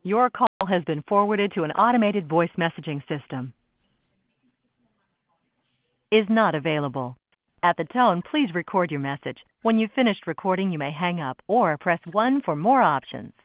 Your call has been forwarded to an automated voice messaging system. Is not available. At the tone, please record your message. When you've finished recording, you may hang up or press 1 for more options.